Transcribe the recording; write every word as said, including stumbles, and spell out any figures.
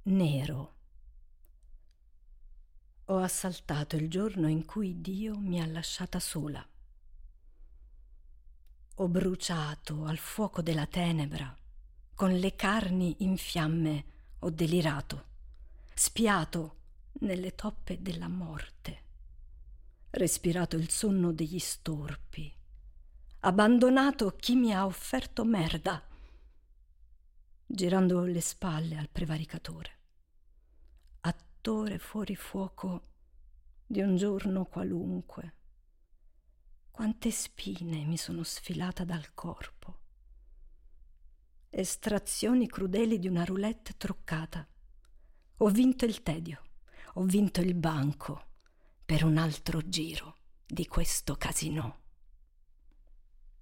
Nero. Ho assaltato il giorno in cui Dio mi ha lasciata sola. Ho bruciato al fuoco della tenebra, con le carni in fiamme ho delirato, spiato nelle toppe della morte, respirato il sonno degli storpi, abbandonato chi mi ha offerto merda, girando le spalle al prevaricatore, attore fuori fuoco di un giorno qualunque. Quante spine mi sono sfilata dal corpo, estrazioni crudeli di una roulette truccata. Ho vinto il tedio, ho vinto il banco per un altro giro di questo casinò.